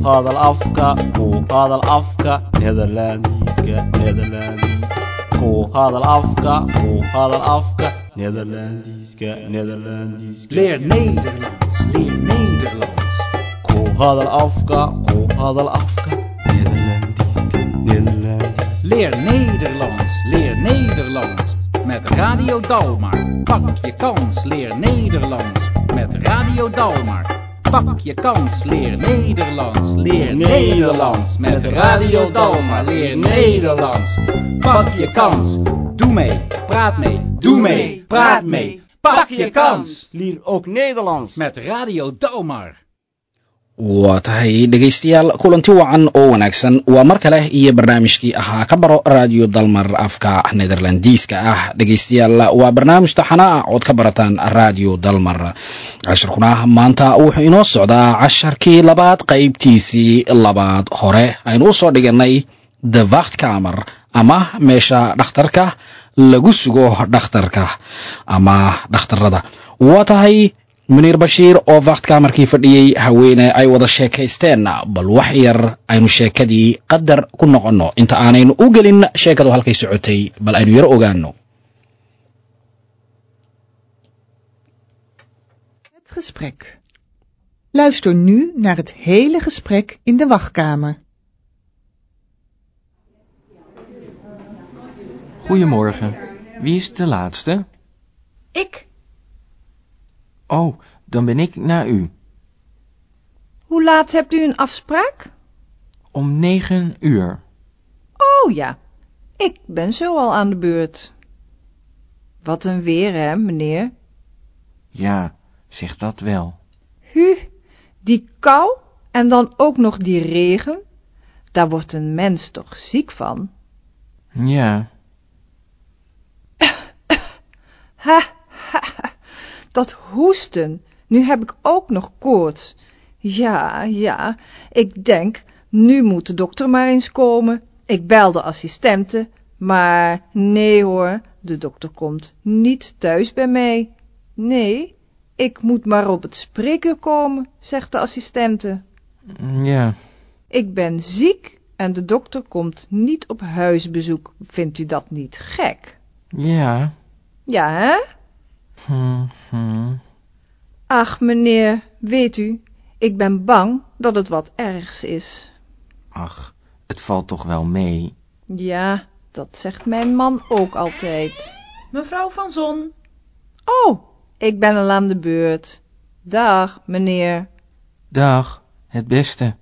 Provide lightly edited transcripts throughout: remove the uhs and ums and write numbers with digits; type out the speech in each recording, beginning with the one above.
hadal afka Nederlandiska ku hadal afka Nederlandiska Leer Nederlands ku hadal afka Nederlandiska Leer Nederlands met Radio Dalmar. Pak je kans, leer Nederlands met Radio Dalmar. Pak je kans, leer Nederlands. Leer Nederlands met Radio Dalmar. Leer Nederlands. Pak je kans. Doe mee, praat mee. Doe mee, praat mee. Pak je kans. Leer ook Nederlands met Radio Dalmar. waa tahay dhegaystayaal kulanti wacan oo wanaagsan waa mar kale iyo barnaamijkii ahaa ka baro Radio Dalmar afka Nederlandiska dhegaystayaal waa barnaamij taxana ah oo ka barataan Radio Dalmar casharkuna maanta wuxuu inoo socdaa casharkii labaad qaybtiisii labaad hore aynu u soo dhiganay The Wachtkamer ama meesha dhakhtarka lagu sugo dhakhtarka ama dhakhtarada waa tahay منير بشير oo wachtkamerkii fadhiyay haweeney ay wada sheekaysteen bal wax yar aynu sheekadii qadar ku noqono inta aanaynu u gelin sheekadu halkay socotay bal aynu yar ogaano. Het gesprek. Luister nu naar het hele gesprek in de wachtkamer. Goedemorgen. Wie is de laatste? Ik. Oh, dan ben ik na u. Hoe laat hebt u een afspraak? Om 9 uur. Oh ja, ik ben zo al aan de beurt. Wat een weer, hè, meneer? Ja, zeg dat wel. Hu, die kou en dan ook nog die regen. Daar wordt een mens toch ziek van? Ja. Ha, ha, ha. Dat hoesten, nu heb ik ook nog koorts. Ja, ik denk, nu moet de dokter maar eens komen. Ik bel de assistente, maar nee hoor, de dokter komt niet thuis bij mij. Nee, ik moet maar op het spreekuur komen, zegt de assistente. Ja. Ik ben ziek en de dokter komt niet op huisbezoek. Vindt u dat niet gek? Ja. Ja, hè? Ach, meneer, weet u, ik ben bang dat het wat ergs is. Ach, het valt toch wel mee? Ja, dat zegt mijn man ook altijd. Mevrouw van Zon. Oh, ik ben al aan de beurt. Dag, meneer. Dag, het beste.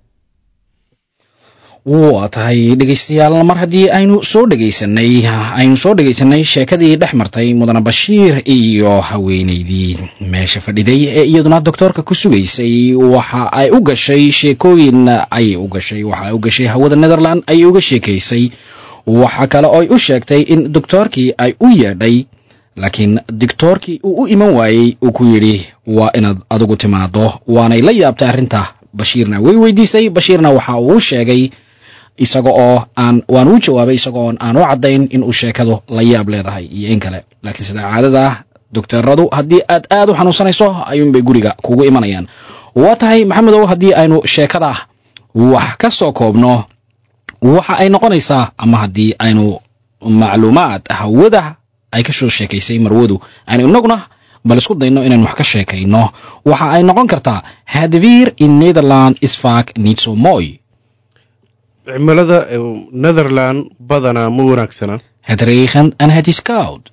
waa tahay dhegaystayaal mar haddii aynu soo dhegaysanay sheekadii dhex martay mudane bashiir iyo haweeneydii meesha fadhiday ee iyaduna doktorka ku sugaysay waxa ay u gashay sheekooyin ay u gashay hawada Netherland ay uga sheekaysay waxa kale oo ay u sheegtay in doktorkii ay u yeedhay laakiin doktorkii uu u iman waayay uu ku yiri waa inaad adigu timaado waanay la yaabtay arrinta bashiirna way weydiisay bashiirna waxa uu sheegay isaga oo waan u jawaabay isaga oo aan u cadayn in uu sheekadu la yaab leedahay iyo in kale laakiin sida caadada doktoradu haddii aad u xanuunsanayso ayuun bay guriga kugu imanayaan waa tahay maxamedow haddii aynu sheekada wax ka soo koobno waxa ay noqonaysaa ama haddii aynu macluumaad hawada ay ka soo sheekaysay marwadu aynu inaguna bal isku dayno inaan wax ka sheekayno waxa ay noqon kartaa het weer in Nederland is vaak niet zo mooi. cimilada Netherland badanaa ma wanaagsana. Het regent en het is koud.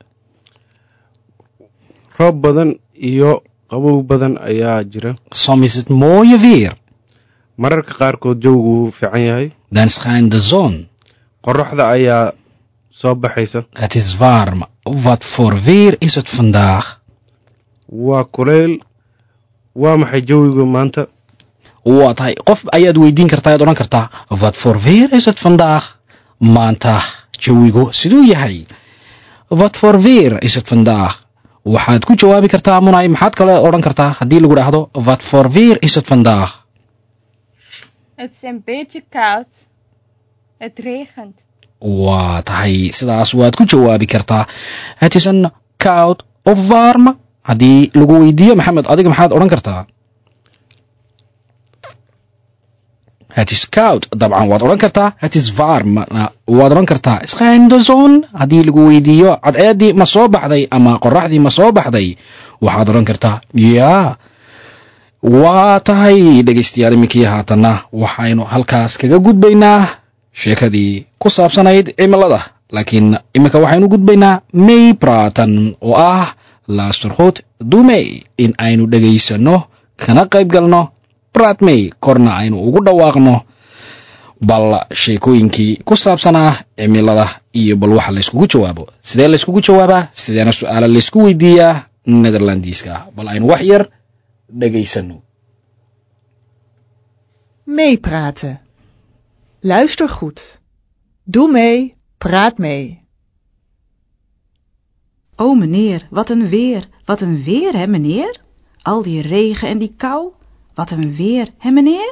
roob badan iyo qabow badan ayaa jira. Soms is het mooie weer. mararka qaarkood jawgu fiican yahay. Dan schijnt de zon. qorraxda ayaa soo baxaysa. Het is warm. Wat voor weer is het vandaag? waa kuleyl. waa maxay jawigu maanta? waa tahay qof ayaad weydiin kartaa ayaad odhan kartaa wat voor weer is het vandaag maanta jawigu siduu yahay wat voor weer is het vandaag waxaad ku jawaabi kartaa munay maxaad kale odhan kartaa haddii lagu dhaahdo wat voor weer is het vandaag Het is een beetje koud. Het regent. waa tahay sidaas waad ku jawaabi kartaa het is een koud of warm haddii lagu weydiiyo maxamed adiga maxaad odhan kartaa Het is koud. Dabcan waad odhan kartaa het is warm. Waad odhan kartaa schijnt de zon. Haddii lagu weydiiyo cadceeddii ma soo baxday ama qorraxdii ma soo baxday, waxaad odhan kartaa yaa. waa tahay dhegaystayaal iminkii haatanna waxaynu halkaas kaga gudbaynaa sheekadii ku saabsanayd cimilada, laakiin iminka waxaynu gudbaynaa may praten oo ah laastergood dumey in aynu dhegaysanno kana qayb galno bratmey korna aynu ugu dhawaaqno bal sheekooyinkii ku saabsanaa cimilada iyo bal waxa layskugu jawaabo. sidee layskugu jawaabaa, sideena su-aalo laysku weydiiyaa netherlandiiska. bal aynu wax yar dhegaysano. Meepraten. Luister goed. Doe mee, praat mee. O meneer, wat een weer. Wat een weer, hè meneer? Al die regen en die kou. Wat een weer, hè meneer?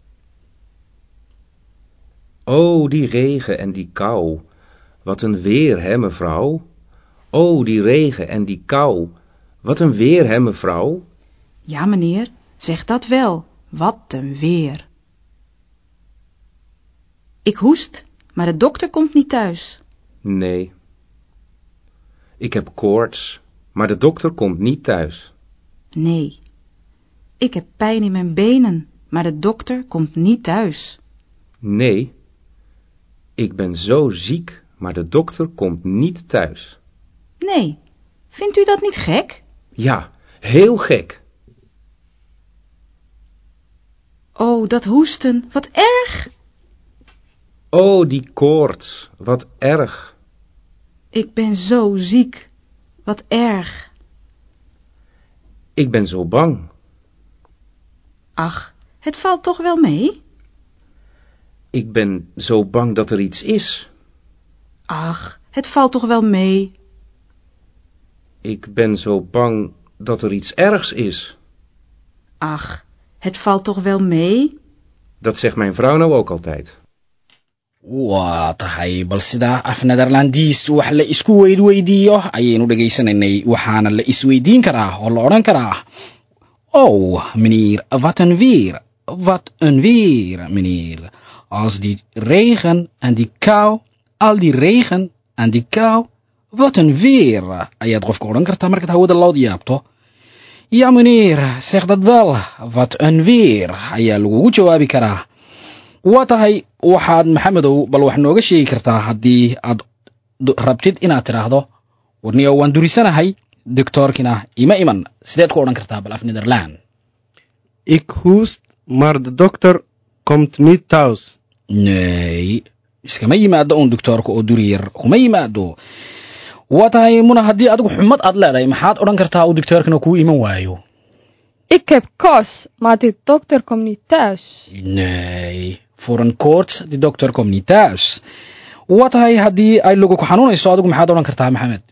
O, die regen en die kou. Wat een weer, hè mevrouw? O, die regen en die kou. Wat een weer, hè mevrouw? Ja meneer, zeg dat wel. Wat een weer. Ik hoest, maar de dokter komt niet thuis. Nee. Ik heb koorts, maar de dokter komt niet thuis. Nee. Ik heb pijn in mijn benen, maar de dokter komt niet thuis. Nee. Ik ben zo ziek, maar de dokter komt niet thuis. Nee. Vindt u dat niet gek? Ja, heel gek. Oh, dat hoesten, wat erg! Oh, die koorts, wat erg. Ik ben zo ziek, wat erg. Ik ben zo bang. Ach, het valt toch wel mee? Ik ben zo bang dat er iets is. Ach, het valt toch wel mee? Ik ben zo bang dat er iets ergs is. Ach, het valt toch wel mee? Dat zegt mijn vrouw nou ook altijd. waa tahay bal sidaa af netherlandiis wax la isku weydweydiiyo ayaynu dhegaysanaynay. waxaana la isweydiin karaa oo la odhan karaa oh meneer, wat een weer. Wat een weer, meneer. Als die regen en die kou, al die regen en die kou, wat een weer. ayaad qofka odhan kartaa markaad hawada lood yaabto. ja meneer, zeg dat wel. wat een weer ayaa lagugu jawaabi karaa. waa tahay waxaad maxamedow bal wax nooga sheegi kartaa haddii aad rabtid inaad tidhaahdo warniyo waan durisanahay doctoorkina ima iman, sideed ku odhan kartaa bal af Nederland? Ik hoest, maar de dokter komt niet thuis. nee, iskama yimaado uun doctoorka oo duriyar kuma yimaado. waa tahay muna, haddii adigu xumad aad leedahay maxaad odhan kartaa uu doctoorkina kuu iman waayo? Ik heb koorts, maar de dokter komt niet thuis. nee, voor een koorts, de dokter komt niet thuis. waa tahay haddii ay lugu ku xanuunayso adigu maxaad odhan kartaa maxamed?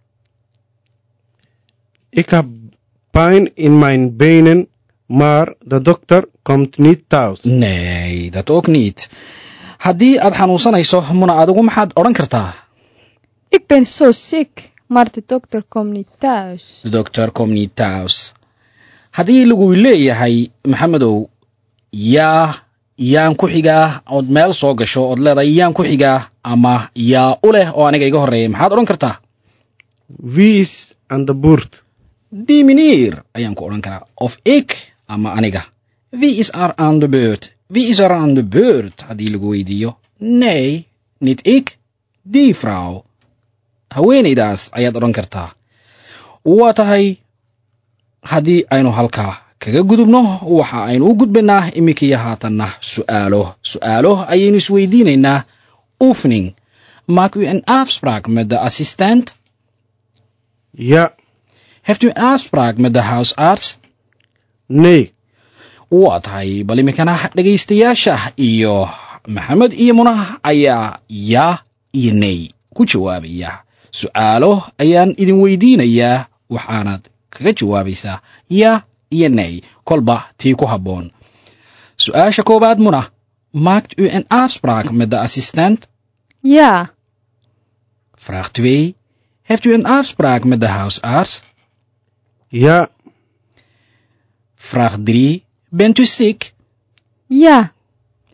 Ik heb pijn in mijn benen, maar de dokter komt niet thuis. nee, dat ook niet. haddii aad xanuunsanayso muna adigu maxaad odhan kartaa? Ik ben zo ziek, maar de dokter komt niet thuis. de dokter komt niet thuis. haddii lagu leeyahay maxamedow yaa yaan ku xigaa ood meel soo gasho ood leedahay yaan ku xigaa ama yaa u leh oo aniga iga horreeya, maxaad odhan kartaa? Wie is aan de beurt? die meneer ayaan ku odhan karaa, of ik ama aniga. wie is er aan de beurt? wie is er aan de beurt haddii lagu weydiiyo? nee, niet ik, die vrouw. haweenaydaas ayaad odhan kartaa. waa tahay haddii aynu halkaa kaga gudubno waxa aynu u gudbaynaa iminkii haatanna su'aalo ayaynu isweydiinaynaa. oefening. maak u een afspraak met de assistent? Ja. heeft u een afspraak met de huisarts? Nee. waa tahay bal iminkana dhegaystayaasha iyo maxamed iyo muna ayaa yaa iyo ney ku jawaabaya. su'aalo ayaan idin weydiinayaa, waxaanaad kaga jawaabaysaa ja iyo ney, kolba tii ku habboon. su'aasha koowaad muna, maakt u een afspraak met de assistent? Ja. vraag 2, heeft u een afspraak met de huisarts? Ja. vraag 3, bent u ziek? Ja.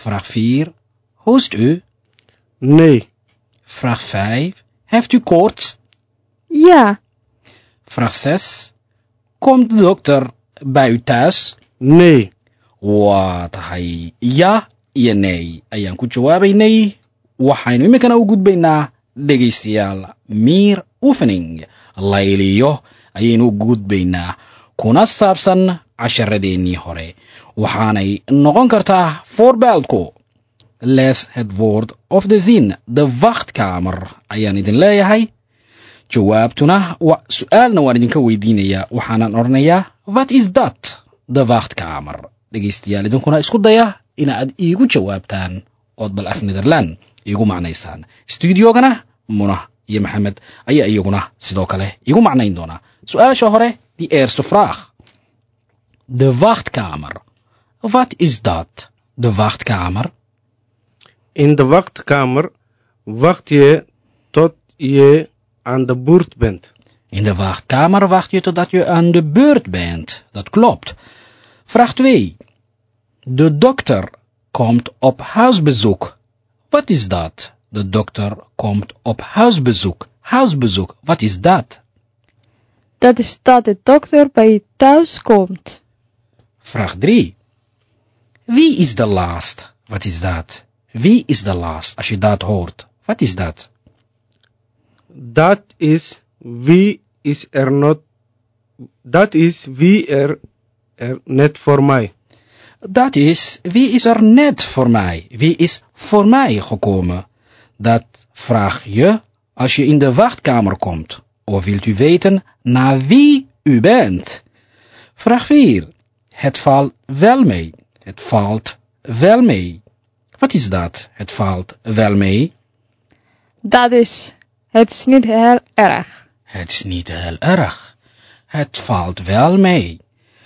Vraag 4. Hoest u? Nee. Vraag 5. Heeft u koorts? Ja. Vraag 6. Komt de dokter bij u thuis? Nee. Waa tahay ja iyo nee ayaan ku jawaabaynay. Waxaynu iminkana u gudbaynaa dhegaystayaal meer oefening layliyo ayaynu u gudbaynaa kuna saabsan casharadeenii hore waxaanay noqon kartaa voorbeeldku lees het woord of de zin de wachtkamer ayaan idin leeyahay jawaabtuna su-aalna waan idinka weydiinayaa waxaanan odhanayaa wat is dat de wachtkamer dhegaystayaal idinkuna isku daya inaad iigu jawaabtaan ood bal af Nederland iigu macnaysaan stuudiogana Muna iyo Maxamed ayaa iyaguna sidoo kale iigu macnayn doonaa su-aasha hore die eerste vraag de wachtkamer wat is dat de wachtkamer In de wachtkamer wacht je tot je aan de beurt bent. In de wachtkamer wacht je totdat je aan de beurt bent. Dat klopt. Vraag 2. De dokter komt op huisbezoek. Wat is dat? De dokter komt op huisbezoek. Huisbezoek, wat is dat? Dat is dat de dokter bij je thuis komt. Vraag 3. Wie is de laatst? Wat is dat? Wie is de laatst? Als je dat hoort, wat is dat? Dat is wie is er not. Dat is wie er net voor mij. Dat is wie is er net voor mij? Wie is voor mij gekomen? Dat vraag je als je in de wachtkamer komt. Of wilt u weten naar wie u bent? Vraag 4. Het valt wel mee. Het valt wel mee. Wat is dat? Het valt wel mee. Dat is, het is niet heel erg. Het is niet heel erg. Het valt wel mee.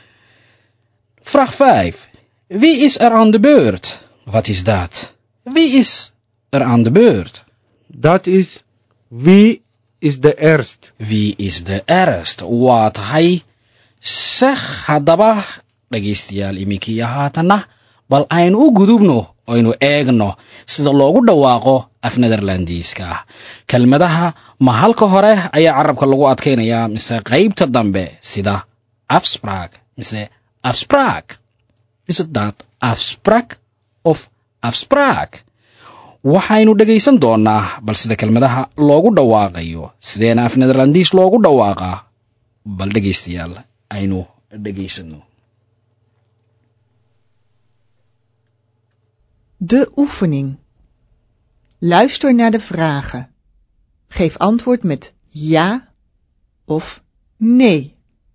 Vraag 5. Wie is er aan de beurt? Wat is dat? Wie is er aan de beurt? Dat is wie is de eerst. Wie is de eerst? Waa tahay zeg haddaba dhegaystayaal iminkii haatana bal aynu u gudubno aynu eegno sida loogu dhawaaqo af Nederlandiiska kelmadaha ma halka hore ayaa carabka lagu adkaynayaa mise qaybta dambe sida afspraak mise afspraak is het dat afspraak of afspraak waxaynu dhegaysan doonaa bal sida kelmadaha loogu dhawaaqayo sideena af Nederlandiis loogu dhawaaqa bal dhegaystayaal aynu dhegaysano. De oefening. Luister naar de vragen. Geef antwoord met ja of nee.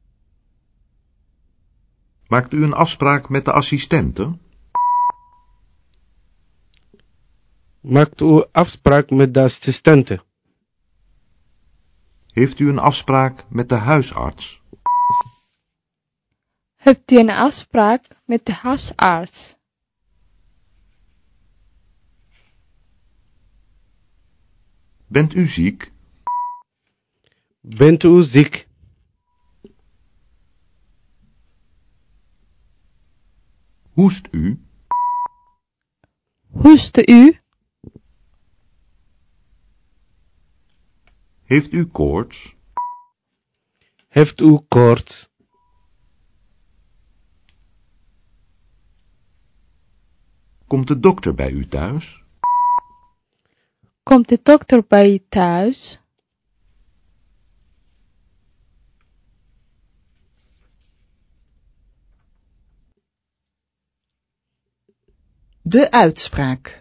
Maakt u een afspraak met de assistente? Maakt u afspraak met de assistente? Heeft u een afspraak met de huisarts? Hebt u een afspraak met de huisarts? Bent u ziek? Bent u ziek? Hoest u? Hoest u? Heeft u koorts? Heeft u koorts? Komt de dokter bij u thuis? Komt de dokter bij je thuis? De uitspraak.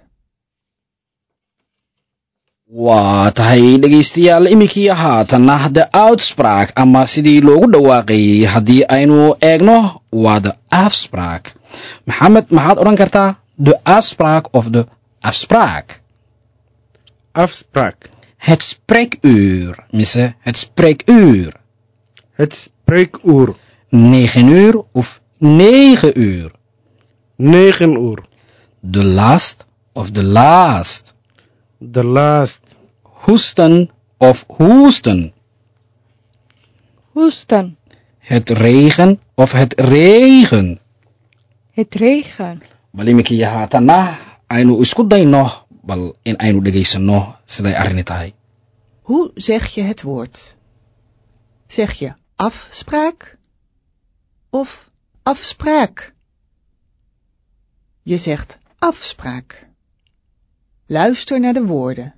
Waa tahay dhegaystayaal iminkii haatana de uitspraak ama sidii loogu dhawaaqayay haddii aynu eegno waa de afspraak. Maxamed maxaad odhan kartaa de afspraak of de afspraak? Afspraak. Het spreekuur mise het spreekuur. Het spreekuur. 9 uur of 9 uur. 9 uur. De last of de laast. De laatst. Hoesten of hoesten. Hoesten. Het regen of het regen. Het regen. Bal iminkii haatana aynu isku dayno bal in aynu dhegaysanno siday arrini tahay. Hoe zeg je het woord? Zeg je afspraak of afspraak? Je zegt afspraak. Luister naar de woorden.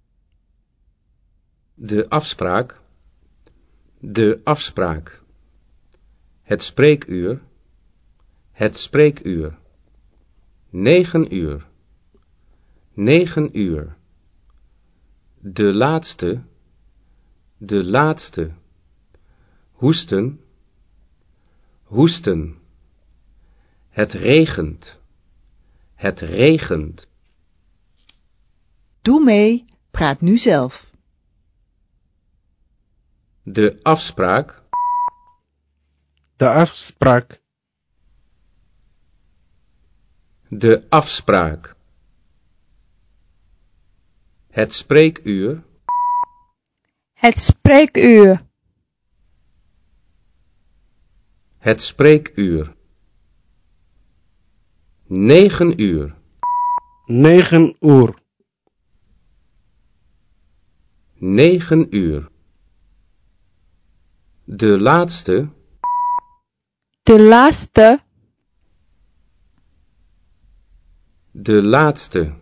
De afspraak. De afspraak. Het spreekuur. Het spreekuur. 9 uur. 9 uur. De laatste. De laatste. Hoesten. Hoesten. Het regent. Het regent. Doe mee, praat nu zelf. De afspraak. De afspraak. De afspraak. Het spreekuur. Het spreekuur. Het spreekuur. 9 uur. 9 uur. 9 uur. De laatste. De laatste. De laatste.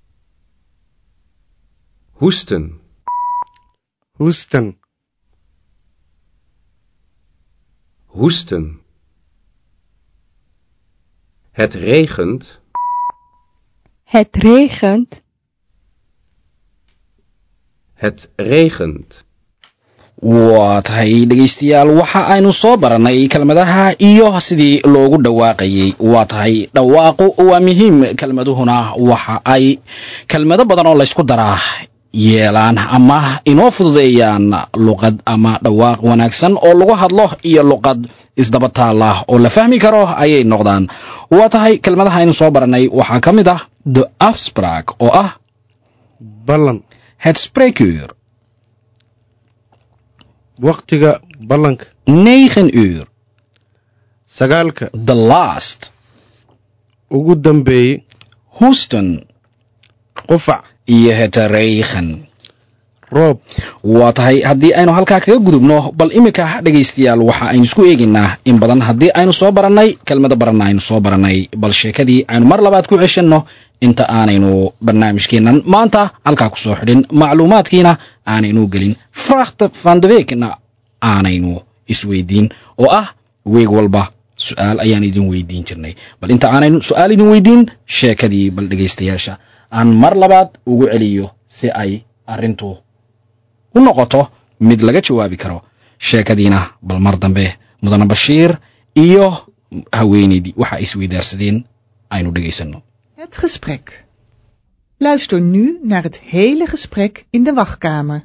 Hoesten. Hoesten. Hoesten. Het regent. Het regent. Het regent. waa tahay dhegaystayaal waxa aynu soo barannay kelmadaha iyo sidii loogu dhawaaqayay. waa tahay dhawaaqu waa muhiim, kelmaduhuna waxa ay kelmado badan oo laysku daraa yeelaan ama inoo fududeeyaan luqad ama dhawaaq wanaagsan oo lagu hadlo iyo luqad isdaba taala oo la fahmi karo ayay noqdaan. waa tahay kelmadaha aynu soo barannay waxaa ka mid ah de afspraak oo ah ballan. het spreekuur. waqtiga ballanka. 9 uur. sagaalka. the last. ugu dambeeyey. hoesten. qufac. iyo het regen. roob. waa tahay haddii aynu halkaa kaga gudubno bal iminka dhegaystayaal waxa aynu isku eegaynaa in badan haddii aynu soo barannay kelmado baranna aynu soo barannay bal sheekadii aynu mar labaad ku ceshanno inta aanaynu barnaamijkeennan maanta halkaa ku soo xidhin macluumaadkiina aanaynu gelin fracht van de weekna aanaynu isweydiin oo ah weeg walba su'aal ayaan idin weydiin jirnay. bal inta aanaynu su'aal idin weydiin sheekadii bal dhegaystayaasha aan mar labaad ugu celiyo si ay arrintu u noqoto mid laga jawaabi karo. sheekadiina bal mar dambe mudane Bashiir iyo haweeneydii waxa ay isweydaarsadeen aynu dhegaysanno. Het gesprek. Luister nu naar het hele gesprek in de wachtkamer.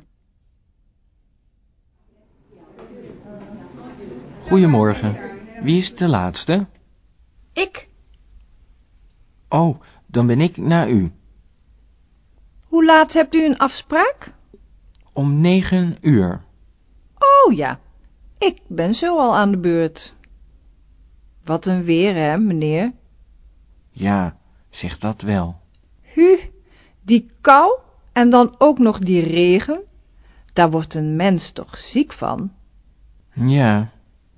Goedemorgen. Wie is de laatste? Ik. Oh, dan ben ik na u. Hoe laat hebt u een afspraak? Om 9 uur. Oh ja, ik ben zo al aan de beurt. Wat een weer, hè, meneer? Ja, zeg dat wel. Hu, die kou en dan ook nog die regen. Daar wordt een mens toch ziek van? Ja.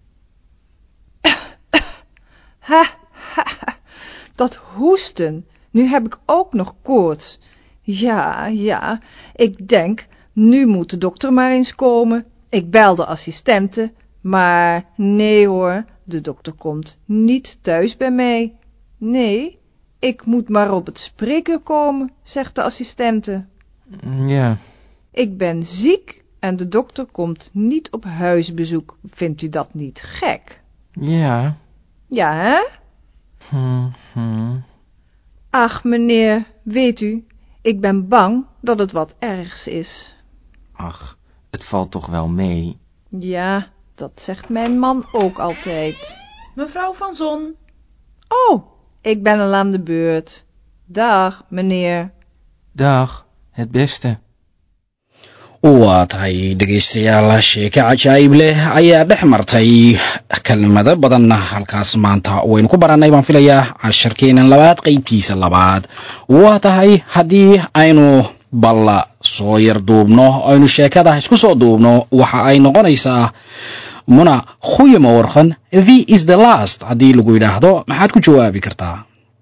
Ha, ha, ha, dat hoesten. Nu heb ik ook nog koorts. Ja, ik denk, nu moet de dokter maar eens komen. Ik bel de assistente, maar nee hoor, de dokter komt niet thuis bij mij. Nee, ik moet maar op het spreekuur komen, zegt de assistente. Ja. Ik ben ziek en de dokter komt niet op huisbezoek. Vindt u dat niet gek? Ja. Ja, hè? Ach, meneer, weet u, ik ben bang dat het wat ergs is. Ach, het valt toch wel mee. Ja, dat zegt mijn man ook altijd. Mevrouw van Zon. Oh, ik ben al aan de beurt. Dag, meneer. Dag, het beste. waa tahay dhegaystayaal, sheeko cajaa'ib leh ayaa dhex martay kelmado badanna halkaas maanta waynu ku barannay baan filayaa casharkeenan labaad qaybtiisa labaad. waa tahay haddii aynu balla soo yar duubno aynu sheekada isku soo duubno waxa ay noqonaysaa muna khuyama warqan the is the last. haddii lagu yidhaahdo maxaad ku jawaabi kartaa?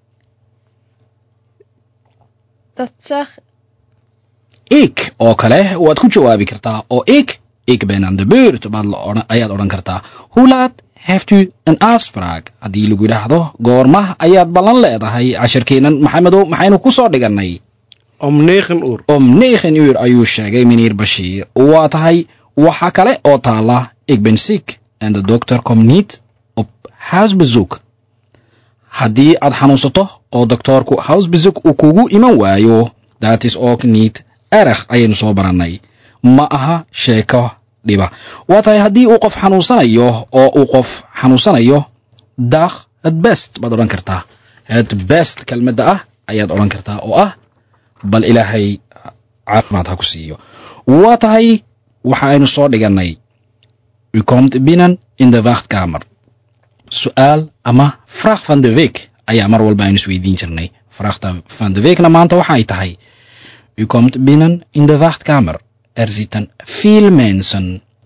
ik oo kale waad ku jawaabi kartaa oo ik ben aan de beurt ayaad odhan kartaa. hoe laat heeft u een afspraak? haddii lagu yidhaahdo goorma ayaad ballan leedahay? casharkeenan maxamedow maxaynu ku soo dhigannay? om 9 uur. om 9 uur ayuu sheegay meneer Bashiir. waa tahay waxa kale oo taala ik ben ziek en de dokter komt niet op huisbezoek. haddii aad xanuunsato oo doktoorku huisbezoek uu kugu iman waayo, dat is ook niet erg ayaynu soo barannay. ma aha sheeko dhiba. waa tahay haddii uu qof xanuunsanayo oo uu qof xanuunsanayo, dag het best baad odhan kartaa. het best kelmadda ah ayaad odhan kartaa oo ah bal ilaahay caafimaad ha ku siiyo. waa tahay waxa aynu soo dhigannay u komt binnen in de wachtkamer. su'aal ama vraag van de week ayaa mar walba aynu isweydiin jirnay. vraagta van de weekna maanta waxa ay tahay u komt binnen in de wachtkamer. er zitten veel mensen.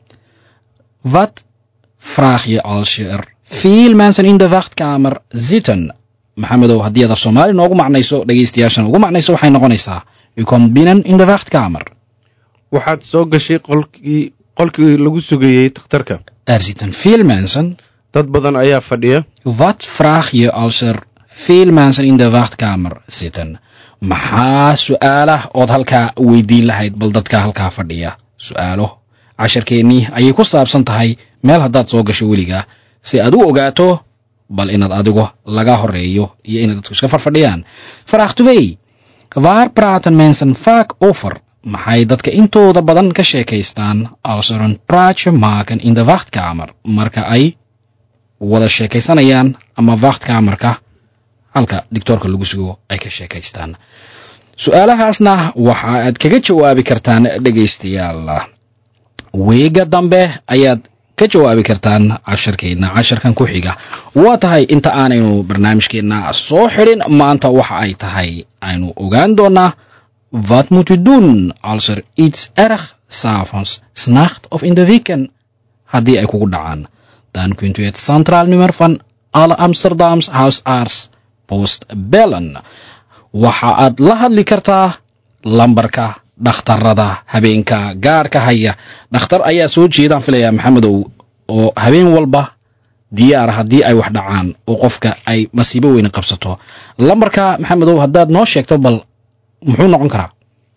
wat vraag je als je er veel mensen in de wachtkamer zitten? maxamedow, haddii aad af Soomaali noogu macnayso, dhegaystayaashan ugu macnayso, waxay noqonaysaa u komt binnen in de wachtkamer. waxaad soo gashay qolkii lagu sugayey takhtarka. er zitten veel mensen. dad badan ayaa fadhiya. wat vraag je als er veel mensen in de wachtkamer zitten? maxaa su'aalah ood halkaa weydiin lahayd bal dadka halkaa fadhiya? su'aalo casharkeennii ayay ku saabsan tahay meel haddaad soo gasho weligaa si aad u ogaato bal inaad adigo laga horeeyo iyo inay dadku iska farfadhiyaan. vraag 2. waar praten mensen vaak over? maxay dadka intooda badan ka sheekaystaan als er een praatje maken in de wachtkamer? marka ay wada sheekaysanayaan ama wachtkamerka halka doctoorka lagu sugo ay ka sheekaystaan. su'aalahaasna waxa aad kaga jawaabi kartaan dhegaystayaal. weega dambe ayaad ka jawaabi kartaan casharkan ku xiga. waa tahay inta aanaynu barnaamijkeenna soo xidhin maanta waxa ay tahay aynu ogaan doonaa wat moet u doen als er iets erg s'avonds, s'nacht of in de weekend haddii ay kugu dhacaan. dan kunt u het centraal nummer van alle Amsterdams huisarts post bellen. waxa aad la hadli kartaa lambarka dhakhtarada habeenka gaarka haya. dhakhtar ayaa soo jeedaan filayaa maxamedow oo habeen walba diyaara haddii ay wax dhacaan oo qofka ay masiibo weyn qabsato. lambarka maxamedow haddaad noo sheegto bal muxuu noqon karaa?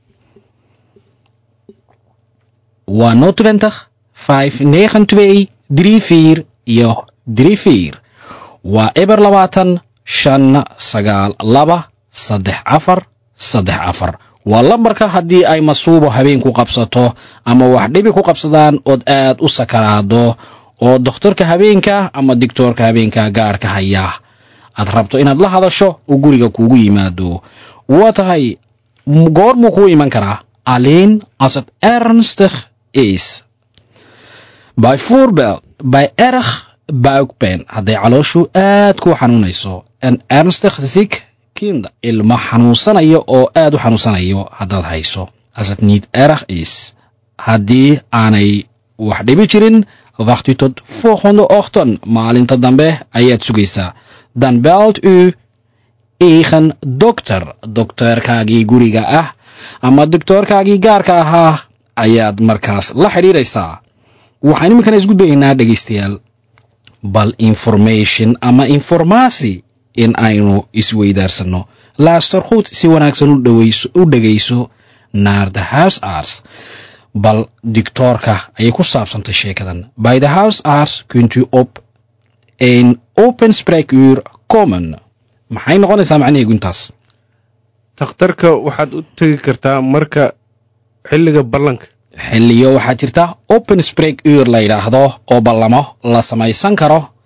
waa 020 592 34 iyo 34. waa eber 20 592 34 34. waa lambarka haddii ay masuubo habeenku qabsato ama wax dhibi ku qabsadaan ood aad u sakaraado oo doktorka habeenka ama digtoorka habeenka gaarka haya aad rabto inaad la hadasho uu guriga kuugu yimaado. waa tahay goormuu kuu iman karaa? alleen als het ernstig is. bijvoorbeeld bij erg buikpijn, hadday calooshu aad ku xanuunayso. een ernstig ziek kind, ilmo xanuunsanayo oo aad u xanuunsanayo haddaad hayso. als het niet erg is, haddii aanay wax dhibi jirin, wacht u tot volgende ochtend, maalinta dambe ayaad sugaysaa. dan belt u eigen dokter, dokterkaagii guriga ah ama doktorkaagii gaarka ahaa ayaad markaas la xidhiiraysaa. waxaan iminkana isku dayaynaa dhegaystayaal bal information ama informaasi in aynu isweydaarsano. luister goed, si wanaagsan u dhegayso naar de huisarts. bal doctoorka ayay ku saabsantay sheekadan. bij de huisarts kunt u op een open spreekuur komen. maxay noqonaysaa macnaheegu intaas? takhtarka waxaad u tegi kartaa marka xilliga ballanka. xilliyo waxaa jirta open spreekuur la yidhaahdo oo ballamo la samaysan karo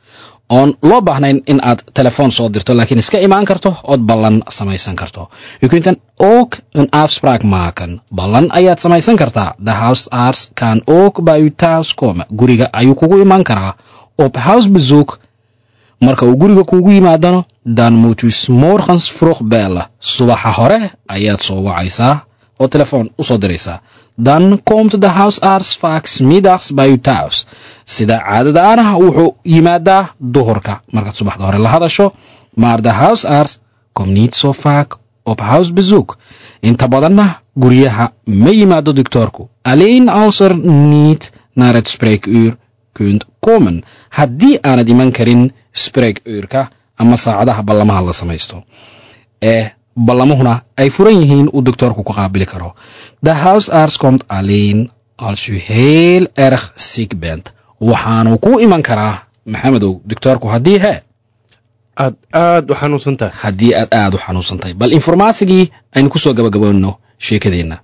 oon loo baahnayn in aad telefoon soo dirto laakiin iska imaan karto ood ballan samaysan karto. U kunt dan ook een afspraak maken. Ballan ayaad samaysan kartaa. De huisarts kan ook bij u thuis komen. Guriga ayuu kugu iman karaa. Op huisbezoek. Marka uu guriga kugu yimaadano, dan moet u 's morgens vroeg bellen. Subaxa hore ayaad soo wacaysaa oo telefoon u soo diraysaa. Dan komt de huisarts vaak 's middags bij u thuis. Sida caadada aanaha wuxuu yimaadaa duhurka markaad subaxda hore la hadasho, maar de huisarts komt niet zo vaak op huisbezoek. Inta badanna guryaha ma yimaado doktoorku. Alleen als er niet naar het spreekuur kunt komen. Haddii aanad iman karin spreekuurka ama saacadaha ballamaha la samaysto. Ballamuhuna ay furan yihiin uu doktoorku ku qaabili karo. De huisarts komt alleen als u heel erg ziek bent. Waxaanu ku iman karaa maxamedow doktoorku haddii aad u xanuunsan tahay. Haddii aad aad u xanuunsan tahay. Bal informaatsigii aynu ku soo gabagaboonno sheekadeenna.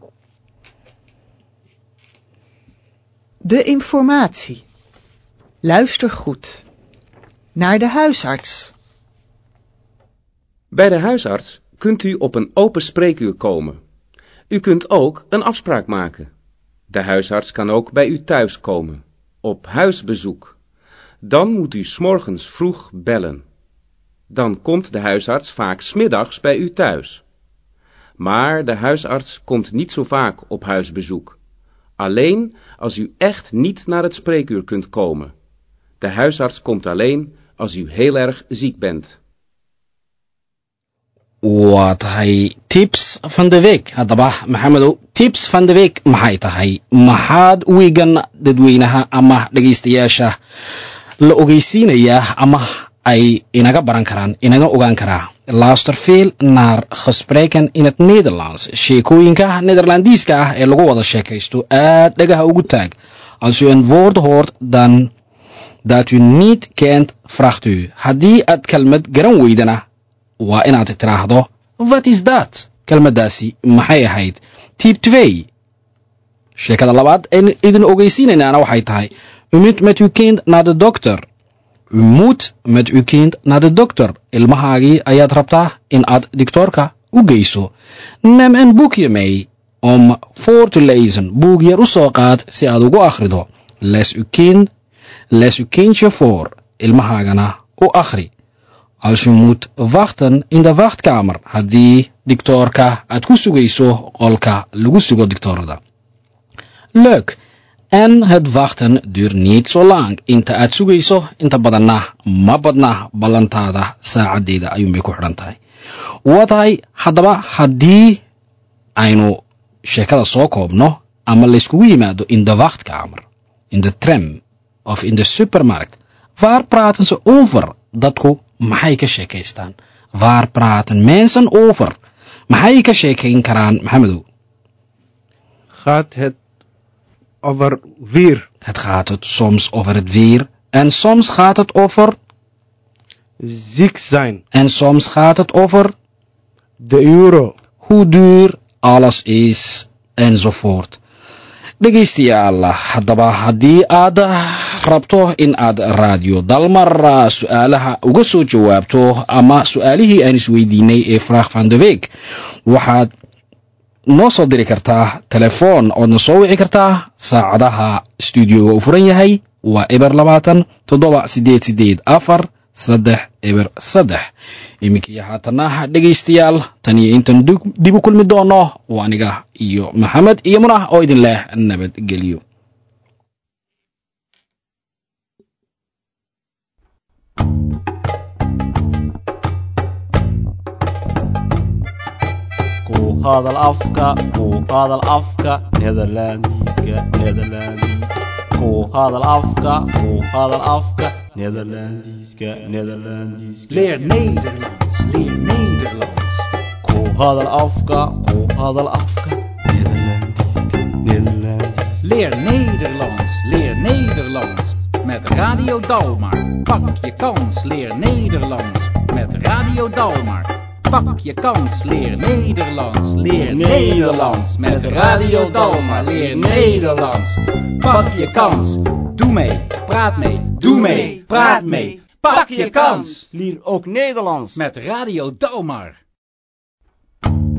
De informatie. Luister goed. Naar de huisarts. Bij de huisarts kunt u op een open spreekuur komen. U kunt ook een afspraak maken. De huisarts kan ook bij u thuis komen. Op huisbezoek. Dan moet u 's morgens vroeg bellen. Dan komt de huisarts vaak 's middags bij u thuis. Maar de huisarts komt niet zo vaak op huisbezoek. Alleen als u echt niet naar het spreekuur kunt komen. De huisarts komt alleen als u heel erg ziek bent. Waa tahay tips van de week. Haddaba maxamedow, tips van de week maxay tahay? Maxaad wiigan dadweynaha ama dhegaystayaasha la ogeysiinayaa ama ay inaga baran karaan, inaga ogaan karaa? Luister veel naar gesprekken in het Nederlands. Sheekooyinka Nederlandiiska ah ee lagu wada sheekaysto aad dhagaha ugu taag. Als u een woord hoort dan dat u niet kent, vraagt u. Haddii aad kelmad garan weydana, waa inaad tiraahdo, wat is dat? Kelmadaasi maxay ahayd? Tip 2. Sheekada labaad en idin ogeysiinaynaana waxay tahay, u moet met uw kind naar de dokter. U moet met uw kind naar de dokter. Ilmahaagii ayaad rabtaa in aad doktoorka u geyso. Neem een boekje mee om voor te lezen. Boek yar u soo qaad si aad ugu akhrido. Lees uw kindje voor. Ilmahaagana u akhri. Als u moet wachten in de wachtkamer, haddii doktoorka aad ku sugayso qolka lagu sugo doktoorada. Leuk. En het wachten duurt niet zo lang. Inta aad sugayso, inta badanna ma badna ballantaada saacadeeda ayuunbay ku xidhan tahay. Waa tahay haddaba haddii aynu sheekada soo koobno ama layskugu yimaado in de wachtkamer, in de tram of in de supermarkt, waar praten ze over? Dadku maxay ka sheekaystaan? Waar praten mensen over? Maxay ka sheekayn karaan, Maxamedow? Gaat het over weer? Het gaat het soms over het weer en soms gaat het over ziek zijn. En soms gaat het over de euro, hoe duur alles is enzovoort. Dhegaystayaal, haddaba haddii aad rabto in aad Radio Dalmar su'aalaha uga soo jawaabto ama su'aalihii aan isweydiinay ee vraag van de week, waxaad noo soo diri kartaa telefoon oodna soo wici kartaa. Saacadaha studioga u furan yahay waa eber 20 788 4 3 iminkii haatana dhegaystayaal, tan iyo intan dib u kulmi doono waa aniga iyo Maxamed iyo Munah oo idin leh nabadgelyo. hadal afka Nederlandiska ku hadal afka Nederlandiska leer Nederlands ku hadal afka Nederlandiska leer Nederlands met Radio Dalmar. Pak je kans, leer Nederlands met Radio Dalmar. Pak je kans, leer Nederlands. Leer Nederlands met Radio Dalmar. Leer Nederlands. Pak je kans. Doe mee, praat mee. Doe mee, praat mee. Pak je kans! Leer ook Nederlands. Met Radio Dalmar.